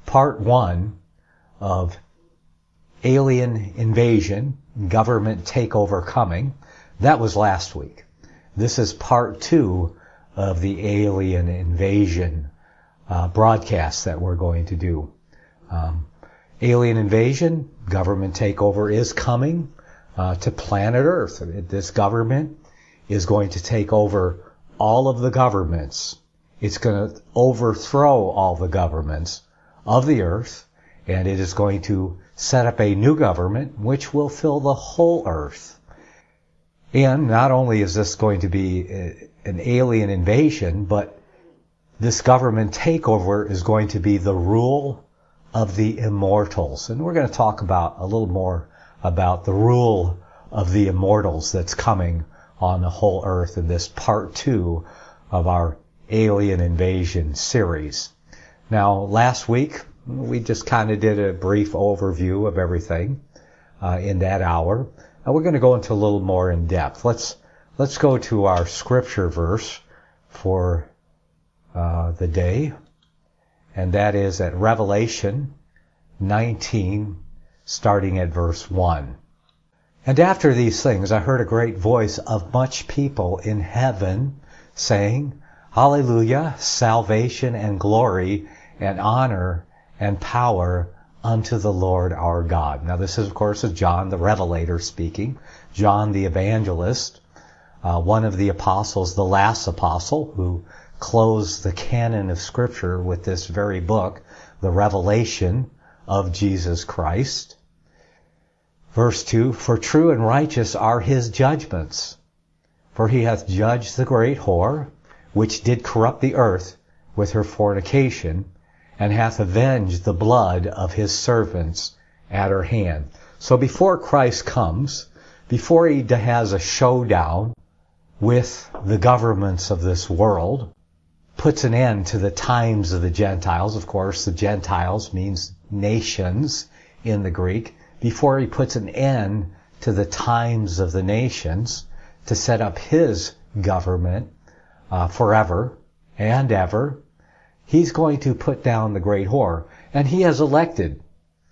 part one of alien invasion, government takeover coming. That was last week. This is part two of the alien invasion broadcast that we're going to do. Alien invasion, government takeover is coming to planet Earth. This government is going to take over all of the governments. It's going to overthrow all the governments of the Earth, and it is going to set up a new government which will fill the whole Earth. And not only is this going to be an alien invasion, but this government takeover is going to be the rule of the immortals. And we're going to talk about a little more about the rule of the immortals that's coming on the whole Earth in this part two of our alien invasion series. Now, last week, we just kind of did a brief overview of everything in that hour. Now we're going to go into a little more in depth. Let's go to our scripture verse for the day, and that is at Revelation 19, starting at verse 1. And after these things I heard a great voice of much people in heaven saying, Hallelujah, salvation and glory and honor and power unto the Lord our God. Now this is, of course, John the Revelator speaking. John the Evangelist, one of the apostles, the last apostle who closed the canon of Scripture with this very book, the Revelation of Jesus Christ. Verse 2, For true and righteous are his judgments, for he hath judged the great whore, which did corrupt the earth with her fornication, and hath avenged the blood of his servants at her hand. So before Christ comes, before he has a showdown with the governments of this world, puts an end to the times of the Gentiles. Of course, the Gentiles means nations in the Greek. Before he puts an end to the times of the nations to set up his government forever and ever, he's going to put down the great whore. And he has elected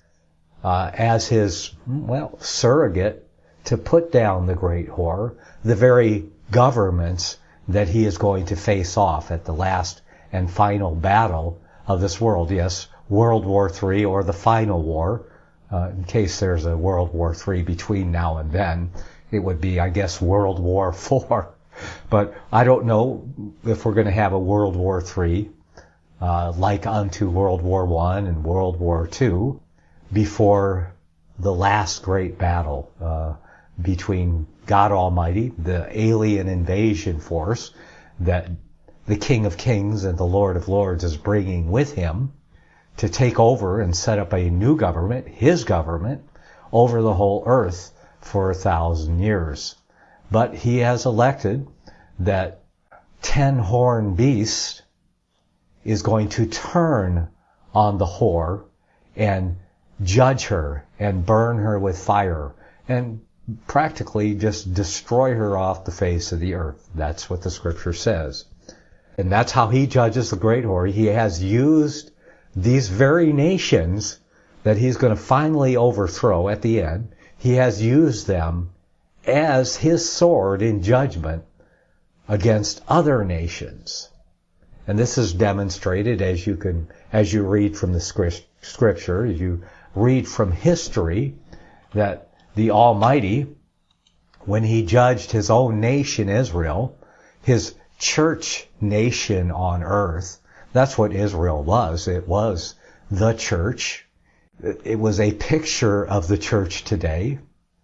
as his, surrogate to put down the great whore, the very governments that he is going to face off at the last and final battle of this world. Yes, World War III or the final war. In case there's a World War III between now and then, it would be, I guess, World War IV. But I don't know if we're going to have a World War III like unto World War I and World War II before the last great battle between God Almighty, the alien invasion force that the King of Kings and the Lord of Lords is bringing with him to take over and set up a new government, his government, over the whole earth for 1,000 years. But he has elected that 10-horned beast is going to turn on the whore and judge her and burn her with fire and practically just destroy her off the face of the earth. That's what the scripture says. And that's how he judges the great whore. He has used these very nations that he's going to finally overthrow at the end. He has used them as his sword in judgment against other nations. And this is demonstrated as you read from the scripture, as you read from history, that the Almighty, when he judged his own nation Israel, his church nation on earth, that's what Israel was. It was the church. It was a picture of the church today,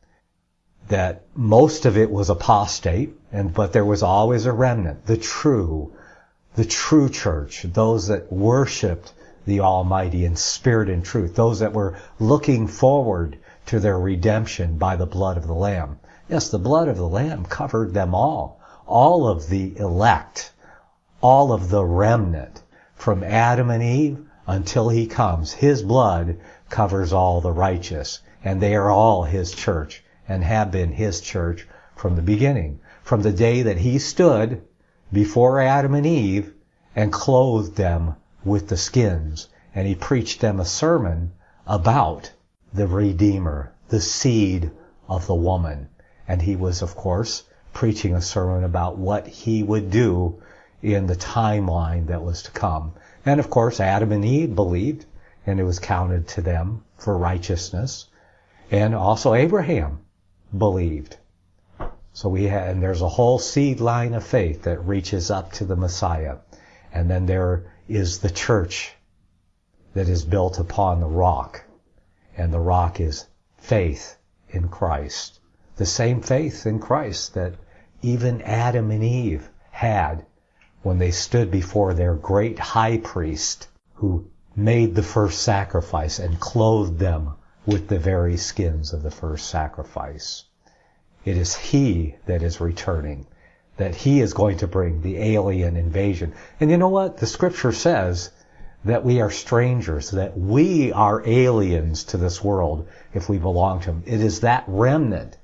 that most of it was apostate, but there was always a remnant, the true church, those that worshiped the Almighty in spirit and truth, those that were looking forward to their redemption by the blood of the Lamb. Yes, the blood of the Lamb covered them all of the elect, all of the remnant, from Adam and Eve until he comes. His blood covers all the righteous, and they are all his church and have been his church from the beginning, from the day that he stood before Adam and Eve and clothed them with the skins and he preached them a sermon about the Redeemer, the seed of the woman. And he was, of course, preaching a sermon about what he would do in the timeline that was to come. And of course, Adam and Eve believed, and it was counted to them for righteousness. And also Abraham believed. So and there's a whole seed line of faith that reaches up to the Messiah. And then there is the church that is built upon the rock. And the rock is faith in Christ. The same faith in Christ that even Adam and Eve had when they stood before their great high priest who made the first sacrifice and clothed them with the very skins of the first sacrifice. It is he that is returning, that he is going to bring the alien invasion. And you know what? The scripture says that we are strangers, that we are aliens to this world if we belong to him. It is that remnant,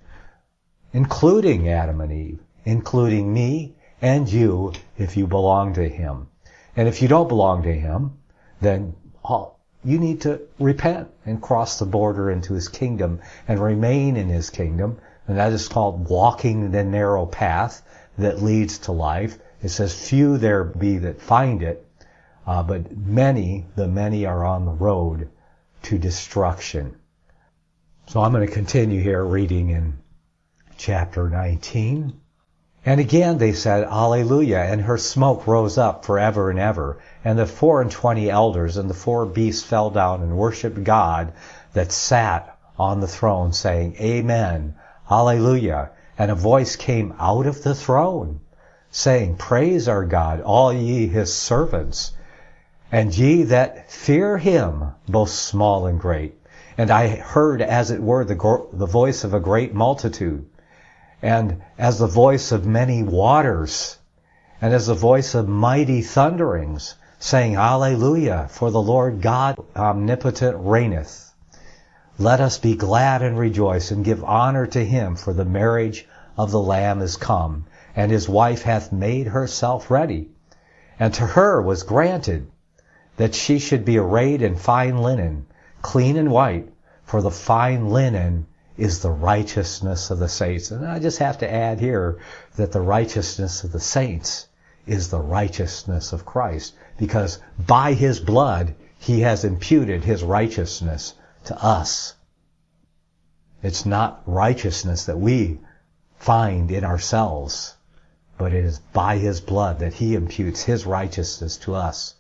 including Adam and Eve, including me and you, if you belong to him. And if you don't belong to him, then you need to repent and cross the border into his kingdom and remain in his kingdom. And that is called walking the narrow path that leads to life. It says, few there be that find it, but the many are on the road to destruction. So I'm going to continue here reading in chapter 19. And again they said, Alleluia, and her smoke rose up forever and ever. And the 24 elders and the 4 beasts fell down and worshipped God that sat on the throne, saying, Amen, Alleluia. And a voice came out of the throne, saying, Praise our God, all ye his servants, and ye that fear him, both small and great. And I heard, as it were, the voice of a great multitude, and as the voice of many waters, and as the voice of mighty thunderings, saying, Alleluia, for the Lord God omnipotent reigneth. Let us be glad and rejoice, and give honor to him, for the marriage of the Lamb is come, and his wife hath made herself ready. And to her was granted that she should be arrayed in fine linen, clean and white, for the fine linen is the righteousness of the saints. And I just have to add here that the righteousness of the saints is the righteousness of Christ, because by his blood he has imputed his righteousness to us. It's not righteousness that we find in ourselves, but it is by his blood that he imputes his righteousness to us.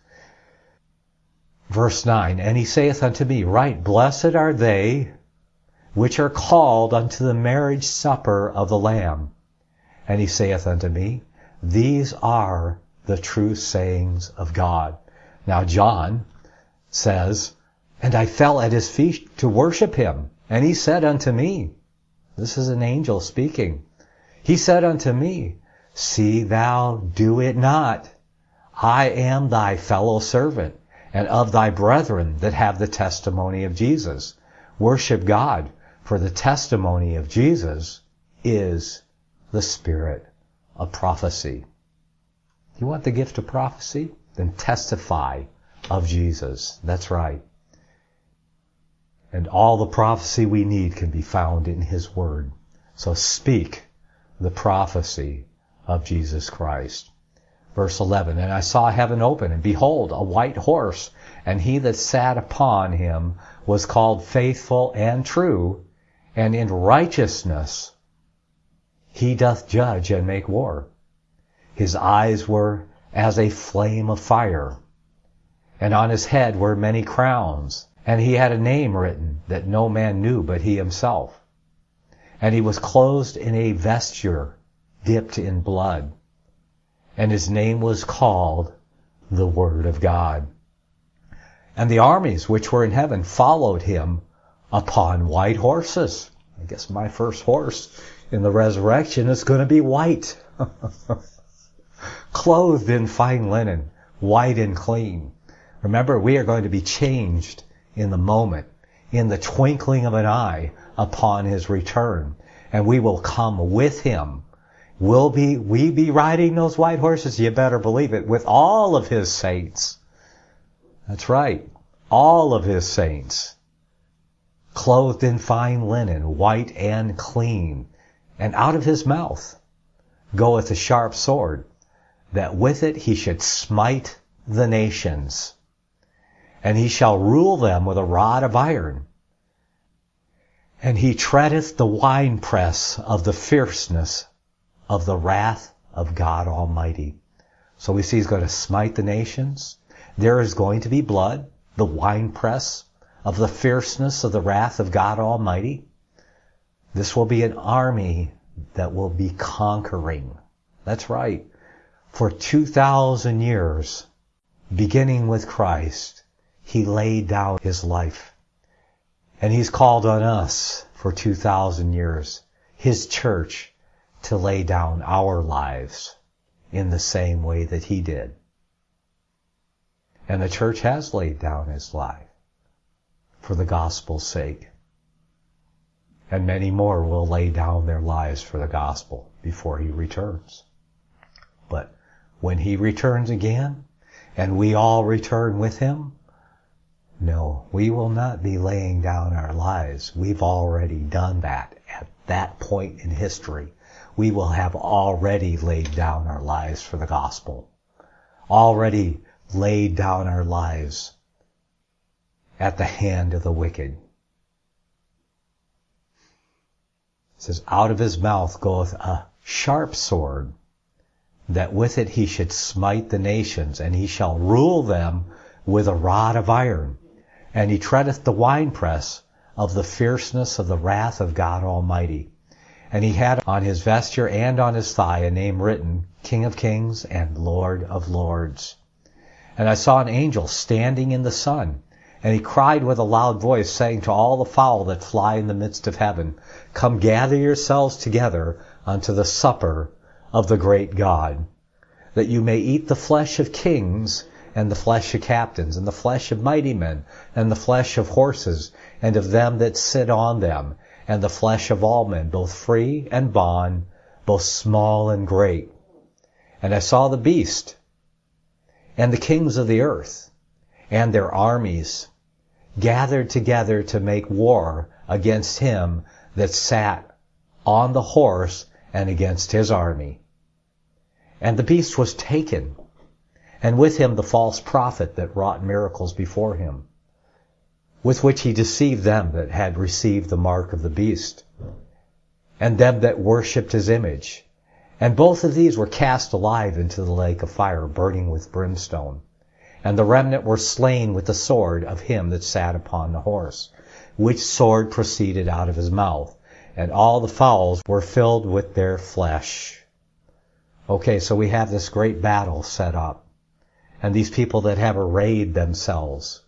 Verse 9, And he saith unto me, Right, blessed are they which are called unto the marriage supper of the Lamb. And he saith unto me, These are the true sayings of God. Now John says, And I fell at his feet to worship him. And he said unto me, this is an angel speaking, he said unto me, See thou do it not. I am thy fellow servant, and of thy brethren that have the testimony of Jesus. Worship God, for the testimony of Jesus is the spirit of prophecy. You want the gift of prophecy? Then testify of Jesus. That's right. And all the prophecy we need can be found in his word. So speak the prophecy of Jesus Christ. Verse 11, And I saw heaven open, and behold, a white horse, and he that sat upon him was called Faithful and True, and in righteousness he doth judge and make war. His eyes were as a flame of fire, and on his head were many crowns, and he had a name written that no man knew but he himself. And he was clothed in a vesture dipped in blood, and his name was called the Word of God. And the armies which were in heaven followed him upon white horses. I guess my first horse in the resurrection is going to be white. Clothed in fine linen, white and clean. Remember, we are going to be changed in the moment, in the twinkling of an eye, upon his return. And we will come with him. Will we be riding those white horses? You better believe it, with all of his saints. That's right. all of his saints, clothed in fine linen, white and clean. And out of his mouth goeth a sharp sword, that with it he should smite the nations. And he shall rule them with a rod of iron. And he treadeth the winepress of the fierceness of the wrath of God Almighty. So we see he's going to smite the nations. There is going to be blood, the winepress of the fierceness of the wrath of God Almighty. This will be an army that will be conquering. That's right. For 2,000 years, beginning with Christ, he laid down his life. And he's called on us for 2,000 years, his church, to lay down our lives in the same way that he did. And the church has laid down his life for the gospel's sake. And many more will lay down their lives for the gospel before he returns. But when he returns again, and we all return with him, no, we will not be laying down our lives. We've already done that at that point in history. We will have already laid down our lives for the gospel. Already laid down our lives at the hand of the wicked. It says, out of his mouth goeth a sharp sword, that with it he should smite the nations, and he shall rule them with a rod of iron. And he treadeth the winepress of the fierceness of the wrath of God Almighty. And he had on his vesture and on his thigh a name written, King of Kings and Lord of Lords. And I saw an angel standing in the sun, and he cried with a loud voice, saying to all the fowl that fly in the midst of heaven, Come gather yourselves together unto the supper of the great God, that you may eat the flesh of kings, and the flesh of captains, and the flesh of mighty men, and the flesh of horses, and of them that sit on them, and the flesh of all men, both free and bond, both small and great. And I saw the beast, and the kings of the earth, and their armies, gathered together to make war against him that sat on the horse and against his army. And the beast was taken, and with him the false prophet that wrought miracles before him, with which he deceived them that had received the mark of the beast, and them that worshipped his image. And both of these were cast alive into the lake of fire, burning with brimstone. And the remnant were slain with the sword of him that sat upon the horse, which sword proceeded out of his mouth. And all the fowls were filled with their flesh. Okay, so we have this great battle set up. And these people that have arrayed themselves,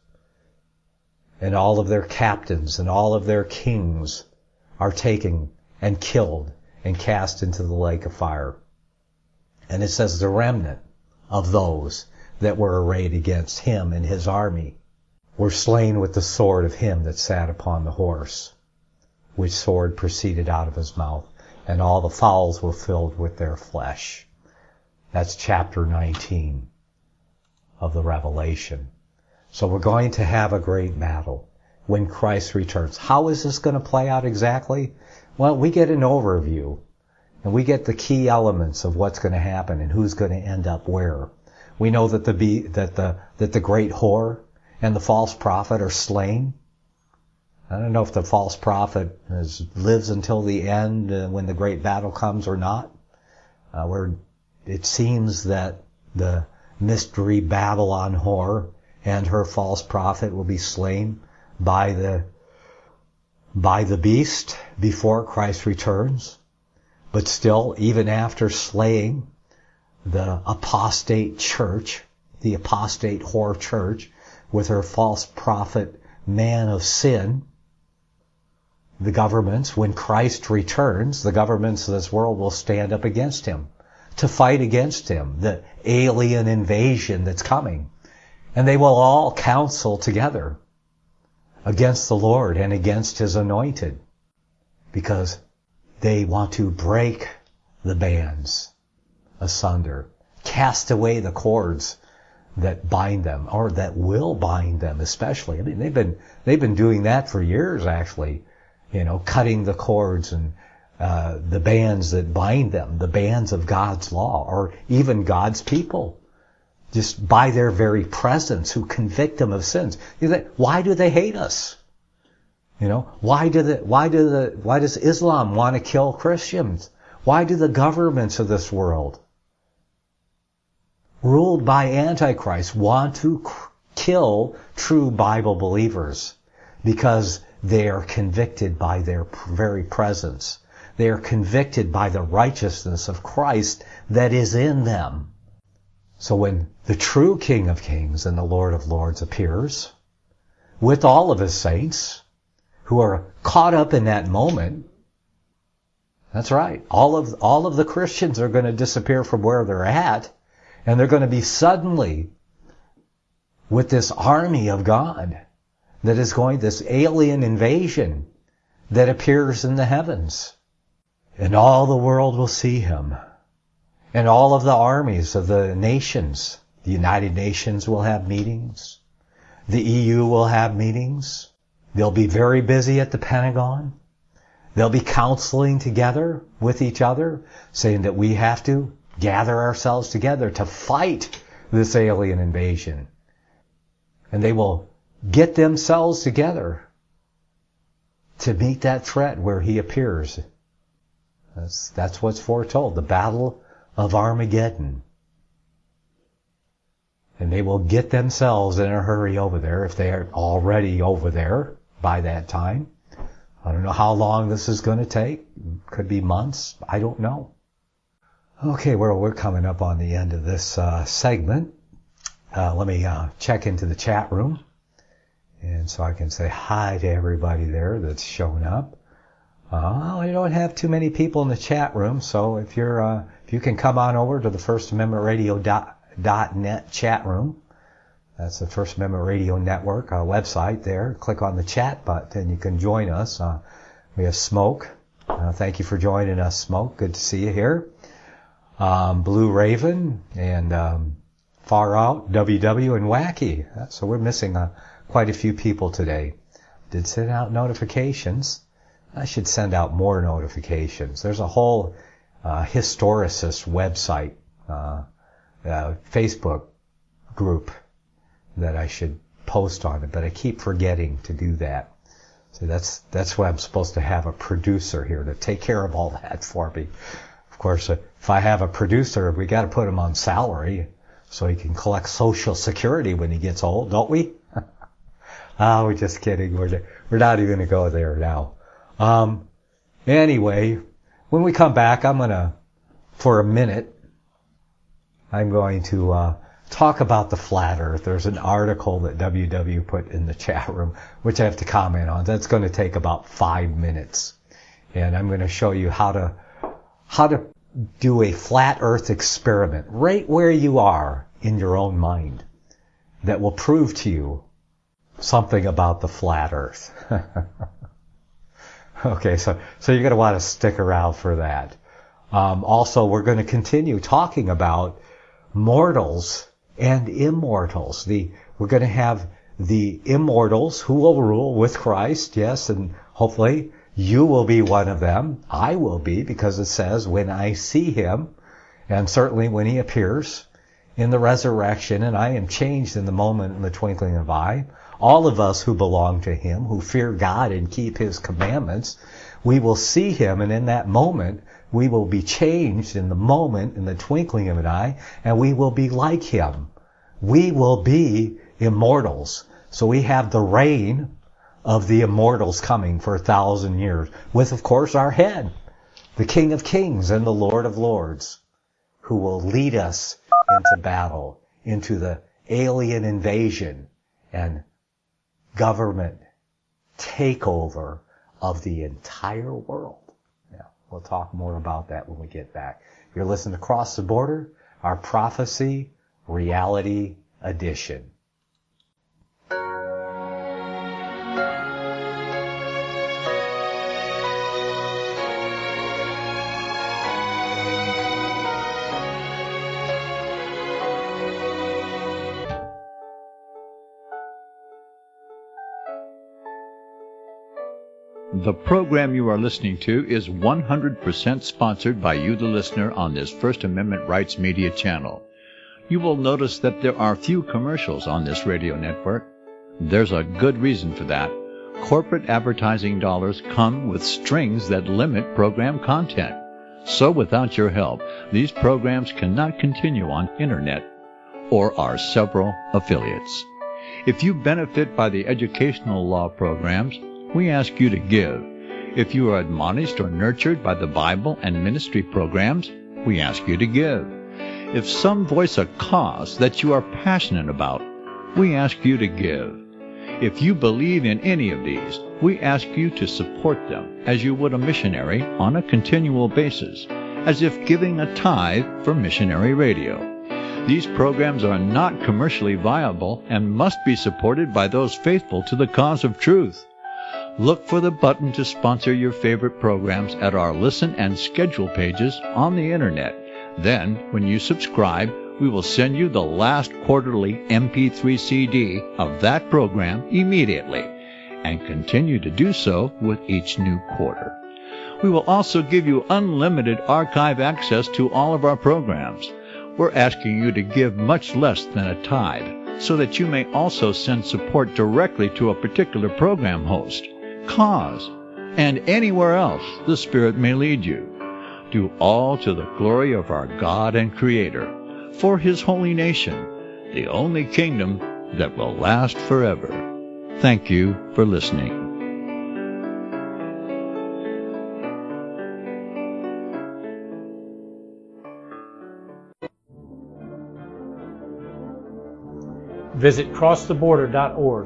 and all of their captains and all of their kings are taken and killed and cast into the lake of fire. And it says the remnant of those that were arrayed against him and his army were slain with the sword of him that sat upon the horse, which sword proceeded out of his mouth, and all the fowls were filled with their flesh. That's chapter 19 of the Revelation. So we're going to have a great battle when Christ returns. How is this going to play out exactly? Well, we get an overview, and we get the key elements of what's going to happen and who's going to end up where. We know that the great whore and the false prophet are slain. I don't know if the false prophet lives until the end when the great battle comes or not. Where it seems that the mystery Babylon whore and her false prophet will be slain by the beast before Christ returns. But still, even after slaying the apostate church, the apostate whore church, with her false prophet man of sin, the governments, when Christ returns, the governments of this world will stand up against him, to fight against him, the alien invasion that's coming. And they will all counsel together against the Lord and against his anointed, because they want to break the bands asunder, cast away the cords that bind them, or that will bind them especially. I mean, they've been doing that for years, actually, cutting the cords and the bands that bind them, the bands of God's law, or even God's people, just by their very presence, who convict them of sins. Why do they hate us? Why does Islam want to kill Christians? Why do the governments of this world, ruled by Antichrist, want to kill true Bible believers? Because they are convicted by their very presence. They are convicted by the righteousness of Christ that is in them. So when the true King of Kings and the Lord of Lords appears, with all of his saints, who are caught up in that moment, that's right, all of the Christians are going to disappear from where they're at, and they're going to be suddenly with this army of God that is going, this alien invasion that appears in the heavens. And all the world will see him. And all of the armies of the nations, the United Nations will have meetings. The EU will have meetings. They'll be very busy at the Pentagon. They'll be counseling together with each other, saying that we have to gather ourselves together to fight this alien invasion. And they will get themselves together to meet that threat where he appears. That's what's foretold, the Battle of Armageddon. And they will get themselves in a hurry over there, if they are already over there by that time. I don't know how long this is going to take. Could be months. I don't know. Okay, well, we're coming up on the end of this segment. Let me check into the chat room, and so I can say hi to everybody there that's shown up. I don't have too many people in the chat room, so if you can come on over to the First Amendment Radio.net chat room. That's the First Amendment Radio Network website there. Click on the chat button and you can join us. We have Smoke. Thank you for joining us, Smoke. Good to see you here. Blue Raven and Far Out, WW, and Wacky. So we're missing quite a few people today. Did send out notifications. I should send out more notifications. There's a whole historicist website, Facebook group that I should post on it, but I keep forgetting to do that. So that's why I'm supposed to have a producer here to take care of all that for me. Of course, if I have a producer, we got to put him on salary so he can collect Social Security when he gets old, don't we? Oh, we're just kidding. We're not even going to go there now. Anyway, when we come back, for a minute, I'm going to talk about the flat earth. There's an article that WW put in the chat room, which I have to comment on. That's going to take about 5 minutes. And I'm going to show you how to do a flat earth experiment right where you are in your own mind that will prove to you something about the flat earth. Okay, so you're going to want to stick around for that. Also, we're going to continue talking about mortals and immortals. We're going to have the immortals who will rule with Christ, yes, and hopefully you will be one of them. I will be, because it says, when I see him, and certainly when he appears in the resurrection, and I am changed in the moment, in the twinkling of an eye. All of us who belong to him, who fear God and keep his commandments, we will see him, and in that moment, we will be changed in the moment, in the twinkling of an eye, and we will be like him. We will be immortals. So we have the reign of the immortals coming for 1,000 years, with, of course, our head, the King of Kings and the Lord of Lords, who will lead us into battle, into the alien invasion and government takeover of the entire world. Yeah, we'll talk more about that when we get back. You're listening to Cross the Border, our Prophecy Reality Edition. The program you are listening to is 100% sponsored by you, the listener, on this First Amendment Rights Media channel. You will notice that there are few commercials on this radio network. There's a good reason for that. Corporate advertising dollars come with strings that limit program content. So without your help, these programs cannot continue on Internet or our several affiliates. If you benefit by the educational law programs, we ask you to give. If you are admonished or nurtured by the Bible and ministry programs, we ask you to give. If some voice a cause that you are passionate about, we ask you to give. If you believe in any of these, we ask you to support them as you would a missionary on a continual basis, as if giving a tithe for missionary radio. These programs are not commercially viable and must be supported by those faithful to the cause of truth. Look for the button to sponsor your favorite programs at our listen and schedule pages on the Internet. Then, when you subscribe, we will send you the last quarterly MP3 CD of that program immediately, and continue to do so with each new quarter. We will also give you unlimited archive access to all of our programs. We're asking you to give much less than a tithe, so that you may also send support directly to a particular program host, cause, and anywhere else the Spirit may lead you. Do all to the glory of our God and Creator, for His holy nation, the only kingdom that will last forever. Thank you for listening. Visit crosstheborder.org,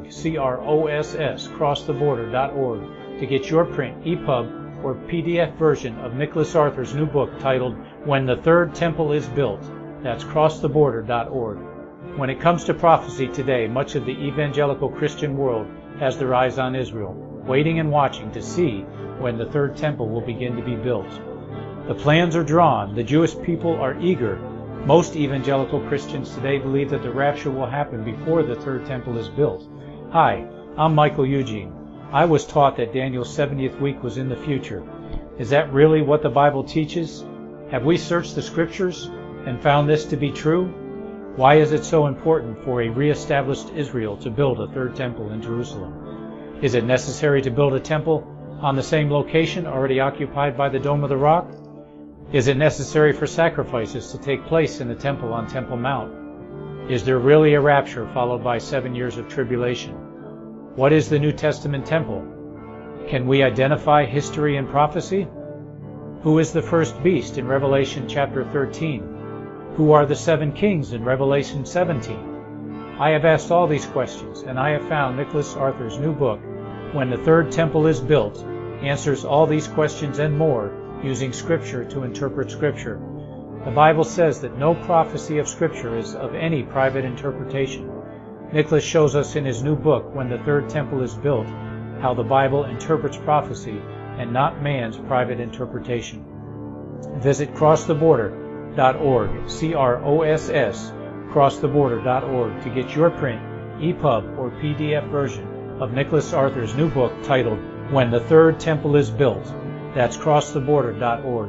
CROSS, crosstheborder.org, to get your print, EPUB, or PDF version of Nicholas Arthur's new book titled When the Third Temple is Built. That's crosstheborder.org. When it comes to prophecy today, much of the evangelical Christian world has their eyes on Israel, waiting and watching to see when the third temple will begin to be built. The plans are drawn. The Jewish people are eager. Most evangelical Christians today believe that the rapture will happen before the third temple is built. Hi, I'm Michael Eugene. I was taught that Daniel's 70th week was in the future. Is that really what the Bible teaches? Have we searched the Scriptures and found this to be true? Why is it so important for a re-established Israel to build a third temple in Jerusalem? Is it necessary to build a temple on the same location already occupied by the Dome of the Rock? Is it necessary for sacrifices to take place in the temple on Temple Mount? Is there really a rapture followed by 7 years of tribulation? What is the New Testament temple? Can we identify history and prophecy? Who is the first beast in Revelation chapter 13? Who are the 7 kings in Revelation 17? I have asked all these questions, and I have found Nicholas Arthur's new book, When the Third Temple is Built, answers all these questions and more, using Scripture to interpret Scripture. The Bible says that no prophecy of Scripture is of any private interpretation. Nicholas shows us in his new book, When the Third Temple is Built, how the Bible interprets prophecy and not man's private interpretation. Visit crosstheborder.org, CROSS, crosstheborder.org, to get your print, EPUB, or PDF version of Nicholas Arthur's new book titled When the Third Temple is Built. That's crosstheborder.org.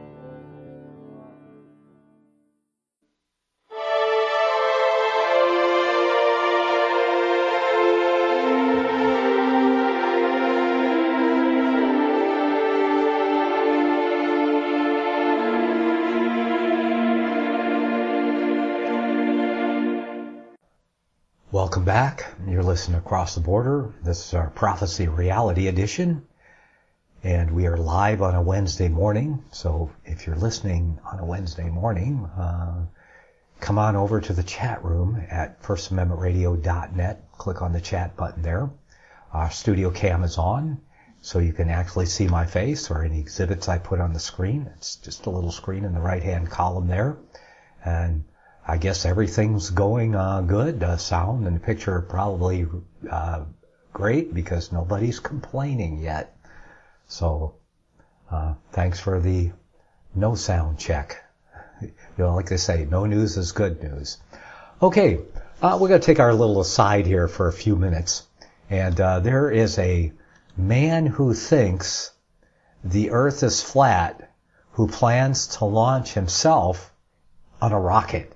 Welcome back. You're listening to Across the Border. This is our Prophecy Reality Edition. And we are live on a Wednesday morning. So if you're listening on a Wednesday morning, come on over to the chat room at firstamendmentradio.net. Click on the chat button there. Our studio cam is on, so you can actually see my face or any exhibits I put on the screen. It's just a little screen in the right-hand column there. And I guess everything's going good. Sound and the picture are probably great because nobody's complaining yet. So, thanks for the no sound check. You know, like they say, no news is good news. Okay, we're going to take our little aside here for a few minutes. And there is a man who thinks the earth is flat, who plans to launch himself on a rocket.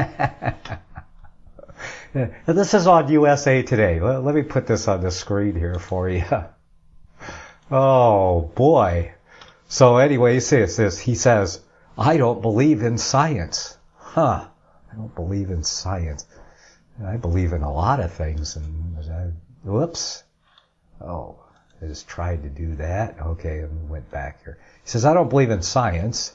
This is on USA Today. Let me put this on the screen here for you. Oh, boy. So anyway, he says, I don't believe in science. I don't believe in science. I believe in a lot of things. Whoops. Oh, I just tried to do that. Okay, and went back here. He says, I don't believe in science.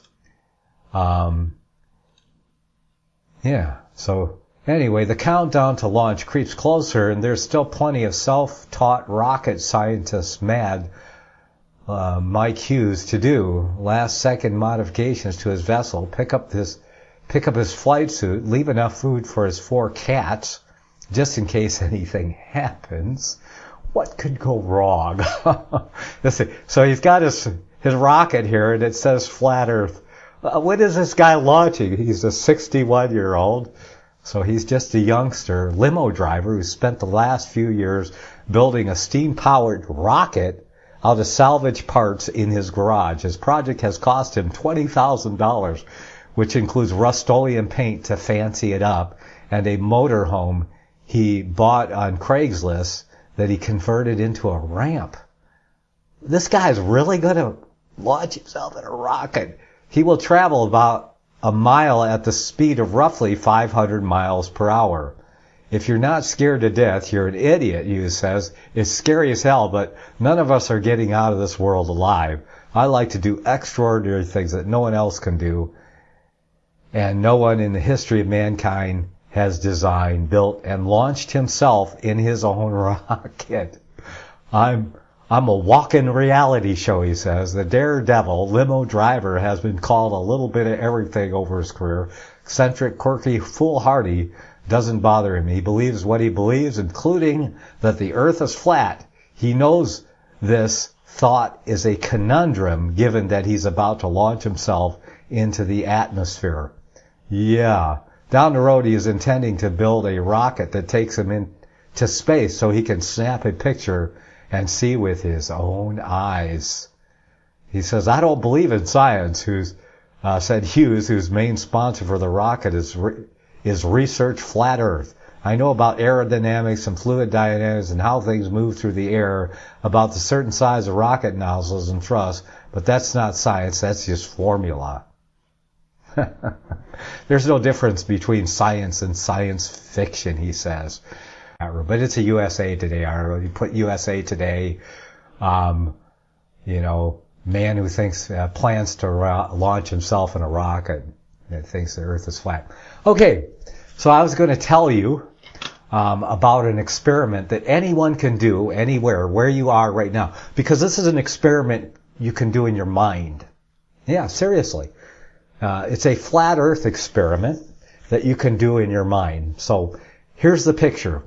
So anyway, the countdown to launch creeps closer, and there's still plenty of self-taught rocket scientists mad Mike Hughes to do last-second modifications to his vessel, pick up his flight suit, leave enough food for his 4 cats, just in case anything happens. What could go wrong? So he's got his rocket here, and it says flat Earth. When is this guy launching? He's a 61-year-old, so he's just a youngster, limo driver who spent the last few years building a steam-powered rocket out of salvage parts in his garage. His project has cost him $20,000, which includes Rust-Oleum paint to fancy it up, and a motorhome he bought on Craigslist that he converted into a ramp. This guy's really going to launch himself in a rocket. He will travel about a mile at the speed of roughly 500 miles per hour. If you're not scared to death, you're an idiot, Hughes says. It's scary as hell, but none of us are getting out of this world alive. I like to do extraordinary things that no one else can do, and no one in the history of mankind has designed, built, and launched himself in his own rocket. I'm a walking reality show, he says. The daredevil limo driver has been called a little bit of everything over his career. Eccentric, quirky, foolhardy doesn't bother him. He believes what he believes, including that the earth is flat. He knows this thought is a conundrum given that he's about to launch himself into the atmosphere. Yeah. Down the road, he is intending to build a rocket that takes him into space so he can snap a picture and see with his own eyes. He says, I don't believe in science, said Hughes, whose main sponsor for the rocket is Research Flat Earth. I know about aerodynamics and fluid dynamics and how things move through the air, about the certain size of rocket nozzles and thrusts, but that's not science, that's just formula. There's no difference between science and science fiction, he says. But it's a USA Today article. You put USA Today, man who thinks, plans to launch himself in a rocket that thinks the earth is flat. Okay, so I was going to tell you about an experiment that anyone can do anywhere, where you are right now. Because this is an experiment you can do in your mind. Yeah, seriously. It's a flat earth experiment that you can do in your mind. So here's the picture.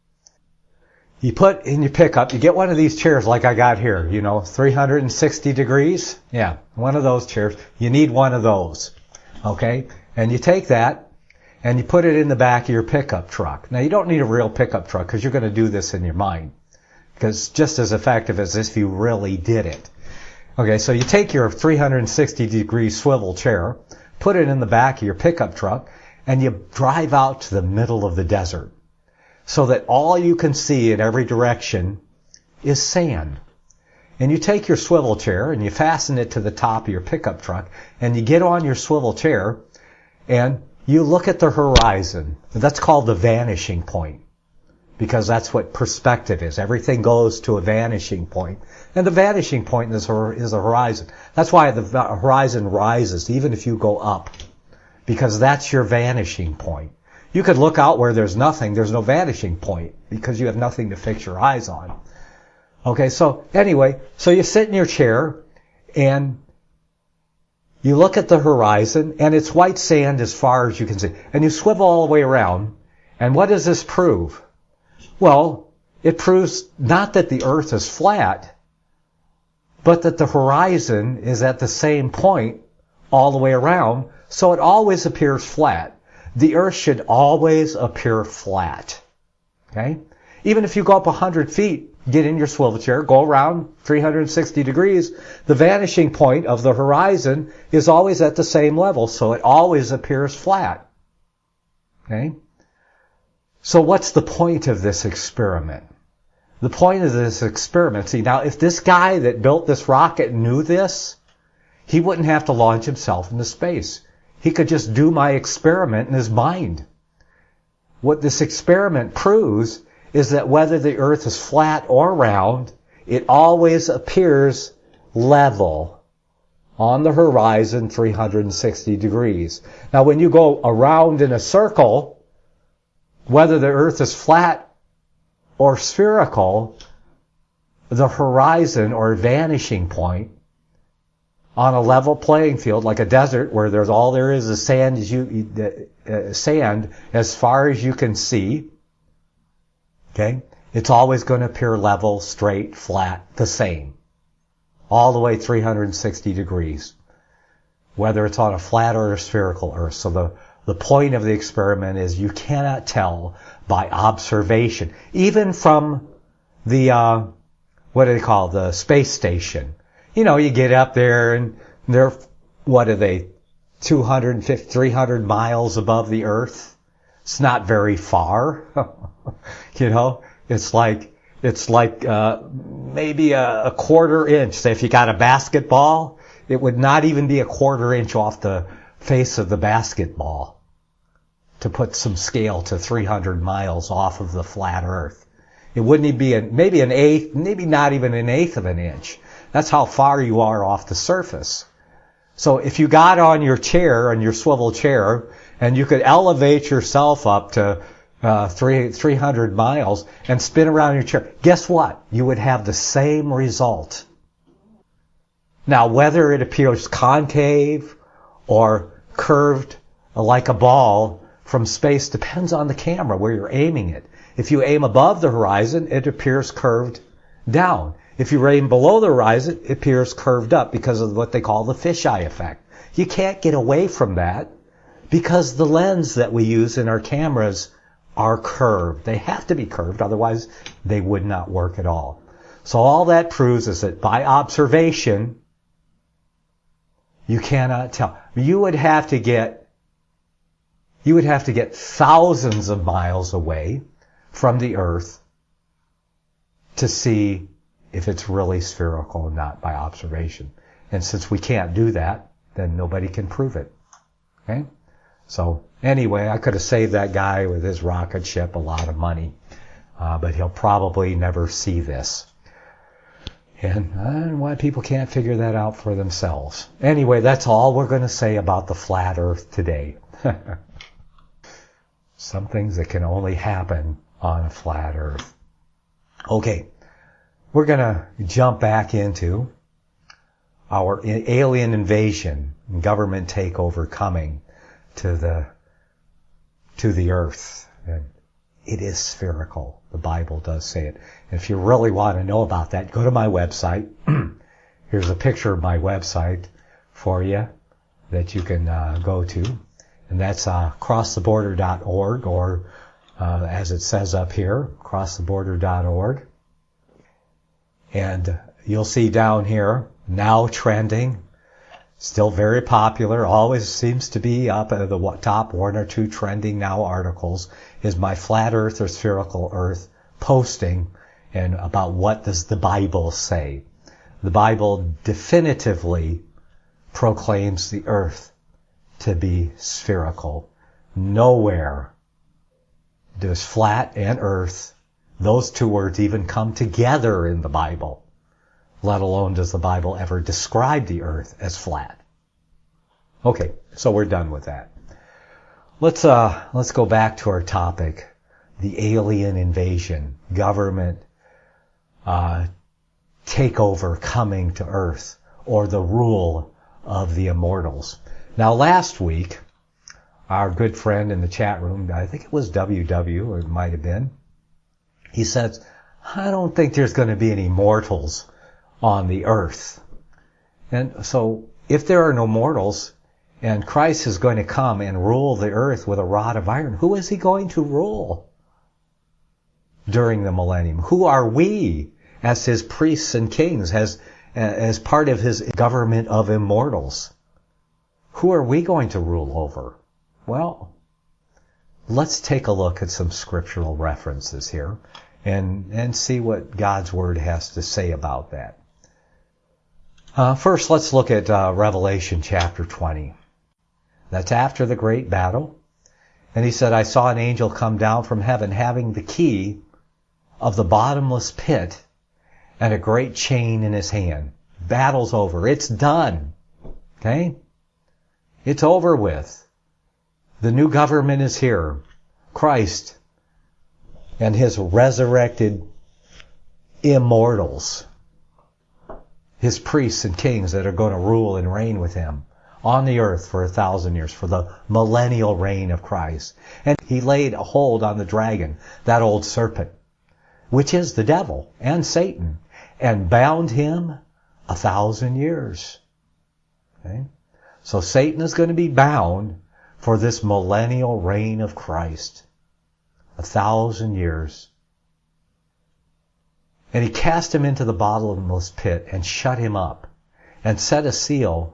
You put in your pickup, you get one of these chairs like I got here, 360 degrees. Yeah, one of those chairs. You need one of those. Okay? And you take that and you put it in the back of your pickup truck. Now you don't need a real pickup truck because you're going to do this in your mind. Because it's just as effective as if you really did it. Okay, so you take your 360 degree swivel chair, put it in the back of your pickup truck, and you drive out to the middle of the desert so that all you can see in every direction is sand. And you take your swivel chair and you fasten it to the top of your pickup truck, and you get on your swivel chair and you look at the horizon. That's called the vanishing point, because that's what perspective is. Everything goes to a vanishing point. And the vanishing point is the horizon. That's why the horizon rises, even if you go up, because that's your vanishing point. You could look out where there's nothing. There's no vanishing point because you have nothing to fix your eyes on. Okay, so anyway, so you sit in your chair and you look at the horizon and it's white sand as far as you can see. And you swivel all the way around. And what does this prove? Well, it proves not that the earth is flat, but that the horizon is at the same point all the way around, so it always appears flat. The earth should always appear flat. Okay? Even if you go up 100 feet, get in your swivel chair, go around 360 degrees, the vanishing point of the horizon is always at the same level, so it always appears flat. Okay? So what's the point of this experiment? The point of this experiment, see, now if this guy that built this rocket knew this, he wouldn't have to launch himself into space. He could just do my experiment in his mind. What this experiment proves is that whether the Earth is flat or round, it always appears level on the horizon 360 degrees. Now when you go around in a circle, whether the Earth is flat or spherical, the horizon or vanishing point on a level playing field, like a desert where there's all there is sand as far as you can see, okay, it's always going to appear level, straight, flat, the same, all the way 360 degrees, whether it's on a flat or a spherical Earth. So the point of the experiment is you cannot tell by observation, even from the what do they call the space station. You know, you get up there and they're, what are they, 250, 300 miles above the Earth? It's not very far. You know, it's like maybe a quarter inch. Say if you got a basketball, it would not even be a quarter inch off the face of the basketball to put some scale to 300 miles off of the flat Earth. It wouldn't be maybe an eighth, maybe not even an eighth of an inch. That's how far you are off the surface. So if you got on your chair, on your swivel chair, and you could elevate yourself up to 300 miles and spin around your chair, guess what? You would have the same result. Now, whether it appears concave or curved like a ball from space depends on the camera where you're aiming it. If you aim above the horizon, it appears curved down. If you aim below the horizon, it appears curved up because of what they call the fisheye effect. You can't get away from that because the lens that we use in our cameras are curved. They have to be curved, otherwise they would not work at all. So all that proves is that by observation, you cannot tell. You would have to get thousands of miles away from the Earth to see if it's really spherical or not by observation. And since we can't do that, then nobody can prove it. Okay? So anyway, I could have saved that guy with his rocket ship a lot of money, but he'll probably never see this. And I don't know why people can't figure that out for themselves. Anyway, that's all we're going to say about the flat Earth today. Some things that can only happen on a flat Earth. Okay. We're going to jump back into our alien invasion and government takeover coming to the Earth. And it is spherical. The Bible does say it. And if you really want to know about that, go to my website. Here's a picture of my website for you that you can go to. And that's crosstheborder.org, or as it says up here, crosstheborder.org. And you'll see down here, now trending, still very popular, always seems to be up at the top one or two trending now articles, is my flat Earth or spherical Earth posting and about what does the Bible say. The Bible definitively proclaims the Earth to be spherical. Nowhere does flat and Earth, those two words even come together in the Bible, let alone does the Bible ever describe the Earth as flat. Okay, so we're done with that. Let's go back to our topic, the alien invasion, government takeover coming to Earth, or the rule of the immortals. Now last week, our good friend in the chat room, I think it was WW, or it might have been, he says, I don't think there's going to be any mortals on the Earth. And so if there are no mortals and Christ is going to come and rule the Earth with a rod of iron, who is he going to rule? during the millennium? Who are we as his priests and kings, as part of his government of immortals? Who are we going to rule over? Well, let's take a look at some scriptural references here and see what God's Word has to say about that. First, let's look at Revelation chapter 20. That's after the great battle. And he said, I saw an angel come down from heaven having the key of the bottomless pit and a great chain in his hand. Battle's over. It's done. Okay? It's over with. The new government is here. Christ and his resurrected immortals. His priests and kings that are going to rule and reign with him on the earth for 1,000 years, for the millennial reign of Christ. And he laid a hold on the dragon, that old serpent, which is the devil and Satan, and bound him 1,000 years. Okay? So Satan is going to be bound for this millennial reign of Christ. 1,000 years. And he cast him into the bottomless pit and shut him up and set a seal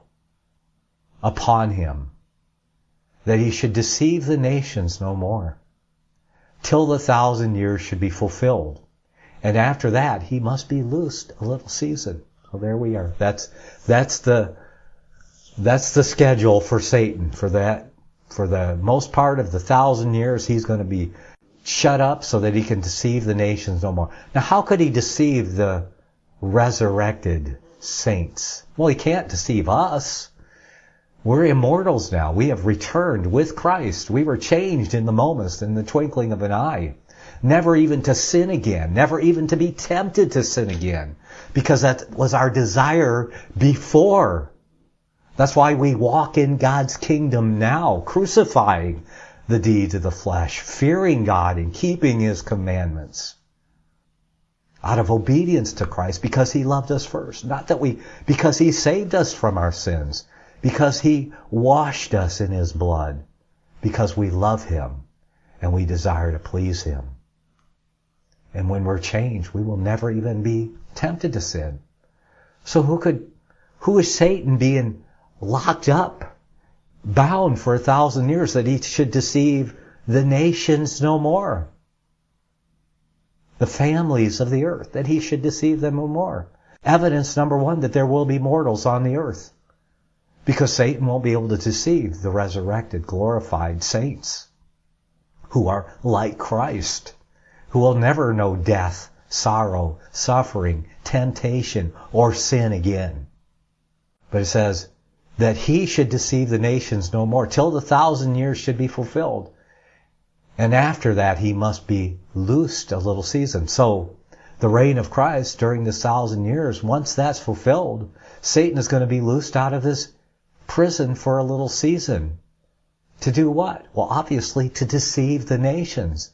upon him that he should deceive the nations no more till the 1,000 years should be fulfilled. And after that, he must be loosed a little season. So there we are. That's the schedule for Satan. For the most part of the 1,000 years, he's going to be shut up so that he can deceive the nations no more. Now, how could he deceive the resurrected saints? Well, he can't deceive us. We're immortals now. We have returned with Christ. We were changed in the moment, in the twinkling of an eye. Never even to sin again. Never even to be tempted to sin again. Because that was our desire before. That's why we walk in God's kingdom now, crucifying the deeds of the flesh, fearing God and keeping his commandments out of obedience to Christ because he loved us first. Because he saved us from our sins, because he washed us in his blood, because we love him and we desire to please him. And when we're changed, we will never even be tempted to sin. So who is Satan being locked up, bound for 1,000 years, that he should deceive the nations no more? The families of the earth, that he should deceive them no more. Evidence number one, that there will be mortals on the earth. Because Satan won't be able to deceive the resurrected, glorified saints who are like Christ, who will never know death, sorrow, suffering, temptation, or sin again. But it says that he should deceive the nations no more till the 1,000 years should be fulfilled. And after that, he must be loosed a little season. So the reign of Christ during this 1,000 years, once that's fulfilled, Satan is going to be loosed out of his prison for a little season. To do what? Well, obviously to deceive the nations,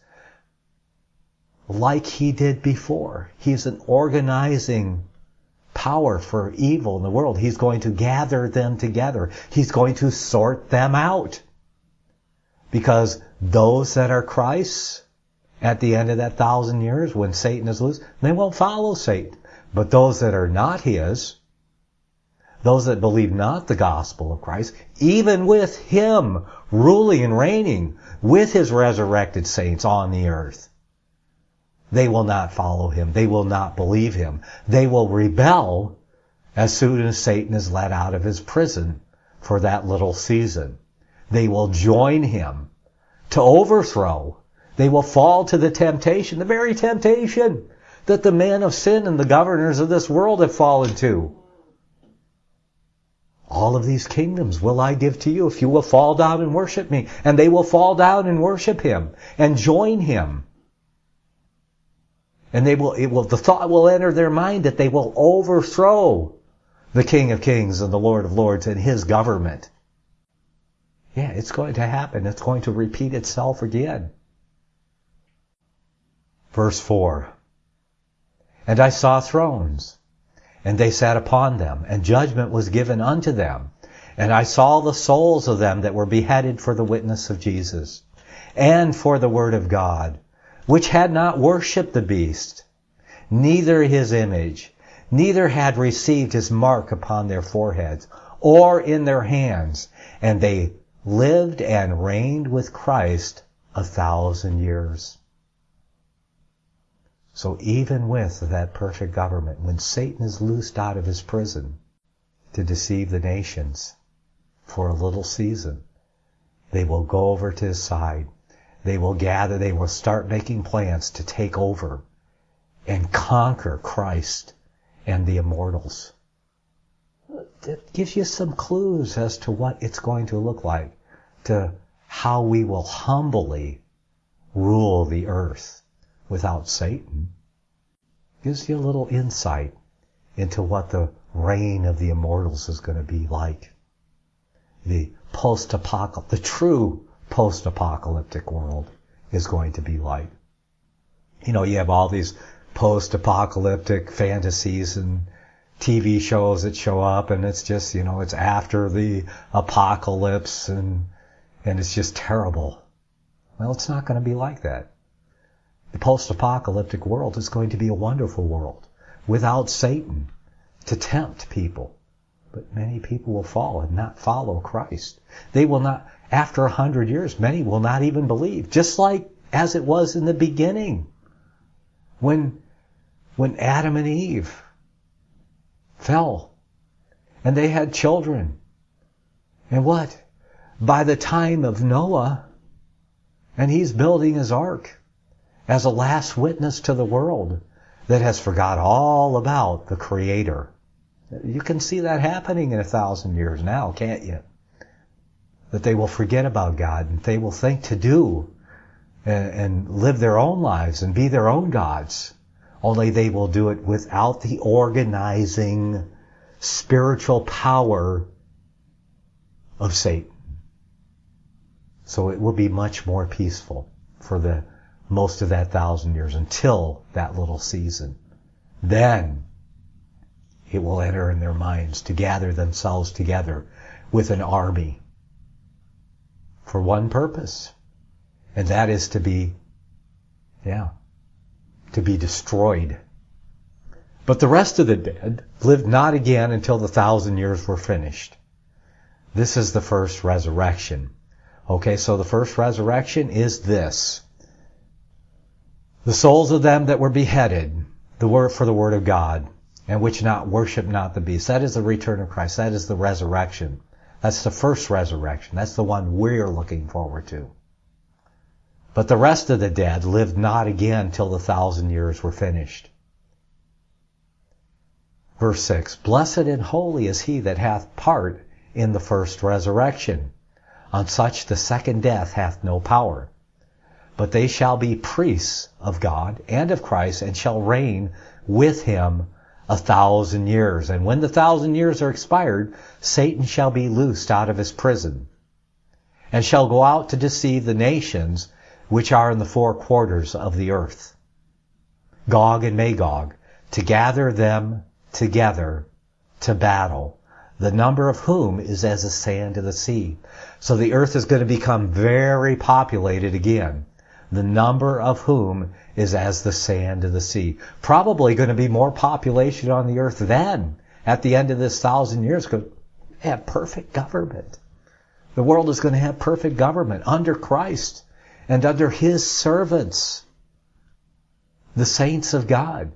like he did before. He's an organizing power for evil in the world. He's going to gather them together. He's going to sort them out. Because those that are Christ's, at the end of that 1,000 years, when Satan is loose, they won't follow Satan. But those that are not his, those that believe not the gospel of Christ, even with him ruling and reigning with his resurrected saints on the earth, they will not follow him. They will not believe him. They will rebel as soon as Satan is let out of his prison for that little season. They will join him to overthrow. They will fall to the temptation, the very temptation that the men of sin and the governors of this world have fallen to. All of these kingdoms will I give to you if you will fall down and worship me. And they will fall down and worship him and join him. And the thought will enter their mind that they will overthrow the King of Kings and the Lord of Lords and his government. Yeah, it's going to happen. It's going to repeat itself again. Verse 4. And I saw thrones, and they sat upon them, and judgment was given unto them. And I saw the souls of them that were beheaded for the witness of Jesus, and for the word of God, which had not worshipped the beast, neither his image, neither had received his mark upon their foreheads or in their hands. And they lived and reigned with Christ 1,000 years. So even with that perfect government, when Satan is loosed out of his prison to deceive the nations for a little season, they will go over to his side. They will gather, they will start making plans to take over and conquer Christ and the immortals. That gives you some clues as to what it's going to look like, to how we will humbly rule the earth without Satan. Gives you a little insight into what the reign of the immortals is going to be like. The true post-apocalyptic world is going to be like. You have all these post-apocalyptic fantasies and TV shows that show up, and it's just, it's after the apocalypse, and it's just terrible. Well, it's not going to be like that. The post-apocalyptic world is going to be a wonderful world without Satan to tempt people. But many people will fall and not follow Christ. They will not, after 100 years, many will not even believe. Just like as it was in the beginning. When Adam and Eve fell and they had children. And what? By the time of Noah, and he's building his ark as a last witness to the world that has forgot all about the Creator. You can see that happening in 1,000 years now, can't you? That they will forget about God and they will think to do and live their own lives and be their own gods. Only they will do it without the organizing spiritual power of Satan. So it will be much more peaceful for the most of that 1,000 years until that little season. Then it will enter in their minds to gather themselves together with an army for one purpose, and that is to be destroyed. But the rest of the dead lived not again until the 1,000 years were finished. This is the first resurrection. Okay, so the first resurrection is this. The souls of them that were beheaded for the word of God, and which worship not the beast. That is the return of Christ. That is the resurrection. That's the first resurrection. That's the one we're looking forward to. But the rest of the dead lived not again till the 1,000 years were finished. Verse 6, Blessed and holy is he that hath part in the first resurrection. On such the second death hath no power. But they shall be priests of God and of Christ, and shall reign with him 1,000 years. And when the 1,000 years are expired, Satan shall be loosed out of his prison, and shall go out to deceive the nations which are in the four quarters of the earth, Gog and Magog, to gather them together to battle, the number of whom is as the sand of the sea. So the earth is going to become very populated again. The number of whom is as the sand of the sea. Probably going to be more population on the earth then, at the end of this 1,000 years, because they have perfect government. The world is going to have perfect government under Christ and under His servants, the saints of God.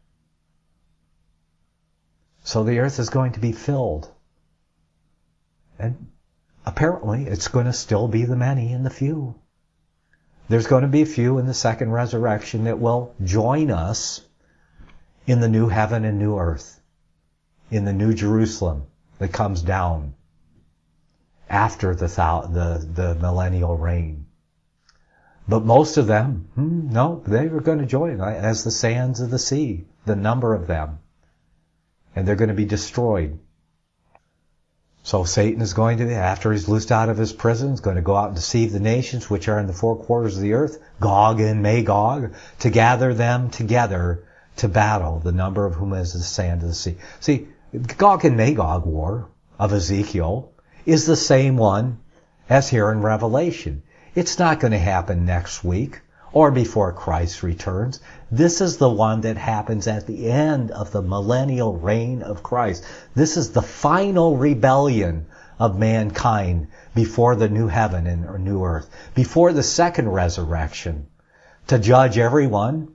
So the earth is going to be filled. And apparently it's going to still be the many and the few. There's going to be a few in the second resurrection that will join us in the new heaven and new earth, in the new Jerusalem that comes down after the millennial reign. But most of them, no, they are going to join as the sands of the sea, the number of them. And they're going to be destroyed. So Satan is going to, after he's loosed out of his prison, is going to go out and deceive the nations which are in the four quarters of the earth, Gog and Magog, to gather them together to battle, the number of whom is the sand of the sea. See, the Gog and Magog war of Ezekiel is the same one as here in Revelation. It's not going to happen next week or before Christ returns. This is the one that happens at the end of the millennial reign of Christ. This is the final rebellion of mankind before the new heaven and new earth, before the second resurrection, to judge everyone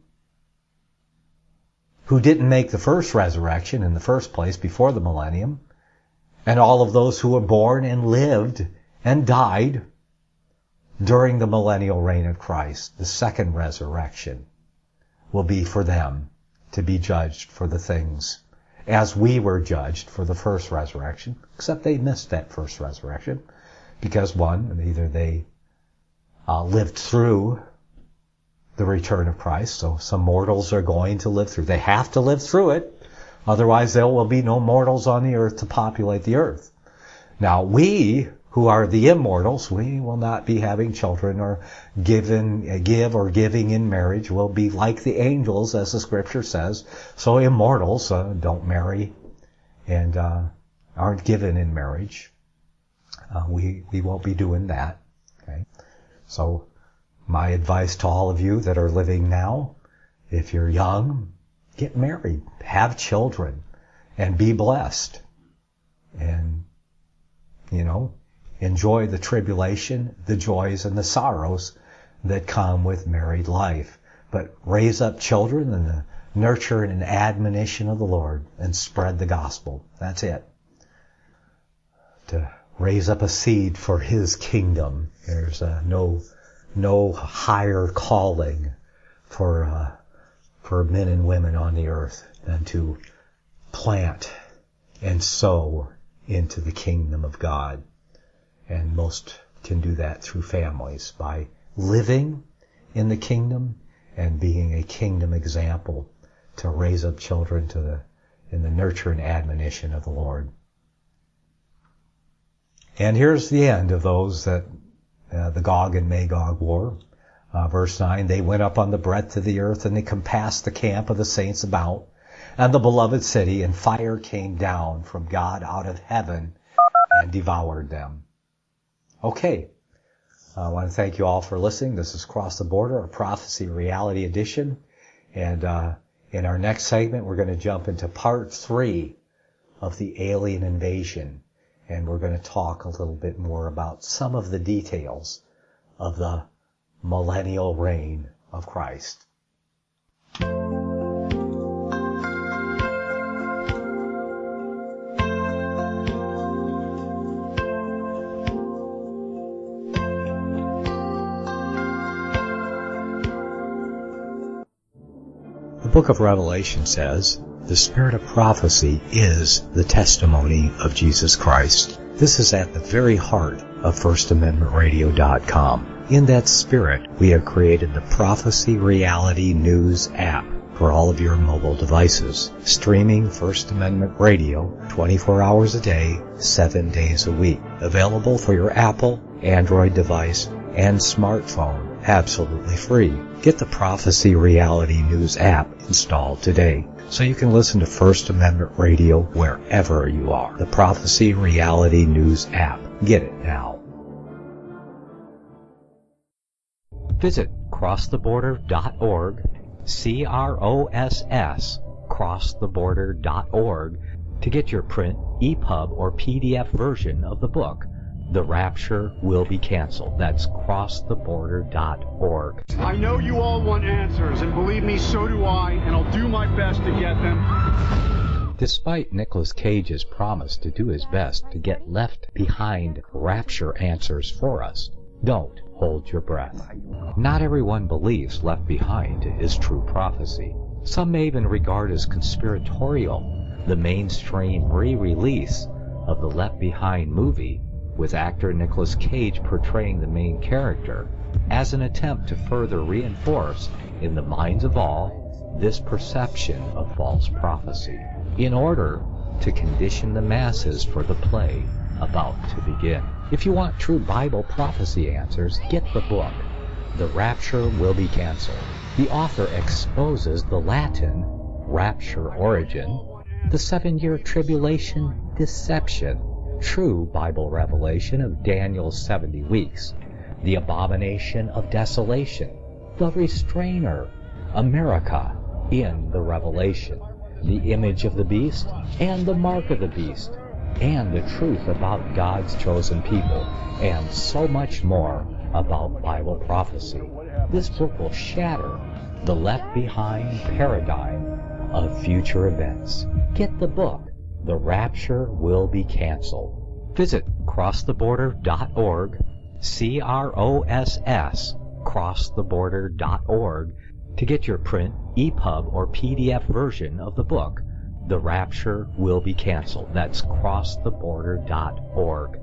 who didn't make the first resurrection in the first place before the millennium, and all of those who were born and lived and died during the millennial reign of Christ. The second resurrection will be for them to be judged for the things as we were judged for the first resurrection, except they missed that first resurrection because one, either they lived through the return of Christ, so some mortals are going to live through. They have to live through it, otherwise there will be no mortals on the earth to populate the earth. Now we, who are the immortals, we will not be having children or giving in marriage. We'll be like the angels, as the scripture says. So immortals don't marry and aren't given in marriage. We won't be doing that. Okay. So my advice to all of you that are living now, if you're young, get married, have children, and be blessed. And, enjoy the tribulation, the joys, and the sorrows that come with married life. But raise up children in the nurture and admonition of the Lord and spread the gospel. That's it. To raise up a seed for His kingdom. There's no higher calling for men and women on the earth than to plant and sow into the kingdom of God. And most can do that through families, by living in the kingdom and being a kingdom example to raise up children in the nurture and admonition of the Lord. And here's the end of those that the Gog and Magog war. Verse 9, they went up on the breadth of the earth, and they compassed the camp of the saints about, and the beloved city, and fire came down from God out of heaven and devoured them. Okay. I want to thank you all for listening. This is Cross the Border, a Prophecy Reality Edition. And in our next segment, we're going to jump into part 3 of the alien invasion. And we're going to talk a little bit more about some of the details of the millennial reign of Christ. The book of Revelation says, the spirit of prophecy is the testimony of Jesus Christ. This is at the very heart of FirstAmendmentRadio.com. In that spirit, we have created the Prophecy Reality News app for all of your mobile devices, streaming First Amendment Radio 24 hours a day, 7 days a week. Available for your Apple, Android device, and smartphone, absolutely free. Get the Prophecy Reality News app installed today so you can listen to First Amendment Radio wherever you are. The Prophecy Reality News app. Get it now. Visit crosstheborder.org, CROSS, crosstheborder.org, to get your print, EPUB, or PDF version of the book, The Rapture Will Be Canceled. That's crosstheborder.org. I know you all want answers, and believe me, so do I, and I'll do my best to get them. Despite Nicolas Cage's promise to do his best to get left behind rapture answers for us, don't hold your breath. Not everyone believes Left Behind is true prophecy. Some may even regard as conspiratorial the mainstream re-release of the Left Behind movie with actor Nicolas Cage portraying the main character as an attempt to further reinforce in the minds of all this perception of false prophecy in order to condition the masses for the play about to begin. If you want true Bible prophecy answers, get the book, The Rapture Will Be Canceled. The author exposes the Latin rapture origin, the 7-year tribulation deception, true Bible revelation of Daniel's 70 weeks, the abomination of desolation, the Restrainer, America in the Revelation, the image of the beast and the mark of the beast, and the truth about God's chosen people, and so much more about Bible prophecy. This book will shatter the left-behind paradigm of future events. Get the book, The Rapture Will Be Canceled. Visit crosstheborder.org, CROSS, crosstheborder.org, to get your print, EPUB, or PDF version of the book, The Rapture Will Be Canceled. That's crosstheborder.org.